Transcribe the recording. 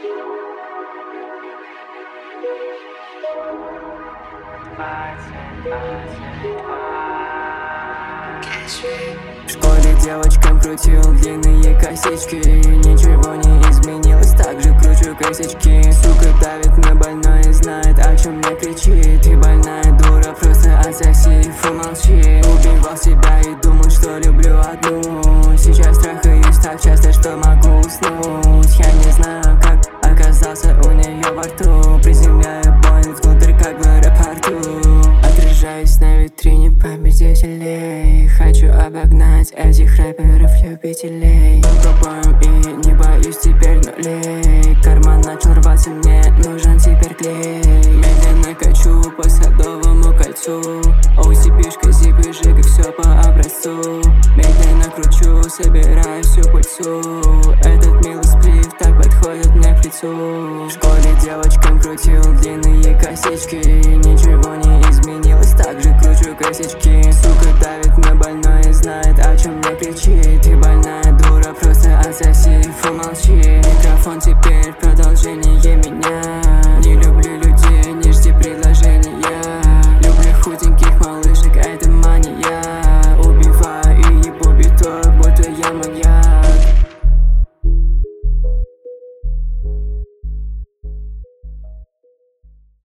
В школе девочкам крутил длинные косички, ничего не изменилось, так же кручу косички. Сука давит на больное, знает, о чем мне кричит. Ты больная дура, просто отсоси, фу, молчи. Убивал себя и думал, что люблю одну. Сейчас трахаюсь так часто, что могу уснуть. Я не знаю, как оказался у нее во рту. Приземляю Боинг внутрь, как в аэропорту. Отражаюсь на витрине победителей. Хочу обогнать этих рэперов-любителей. Пробуем и не боюсь теперь нулей. Карман начал рваться, мне нужен теперь клей. Медленно качу по Садовому кольцу. OCP-шка, зипы, жига, все по образцу. Медленно кручу, собираю всю пыльцу. Этот милый сплив так подходит мне к лицу. В школе девочкам крутил длинные косички, ничего не изменилось,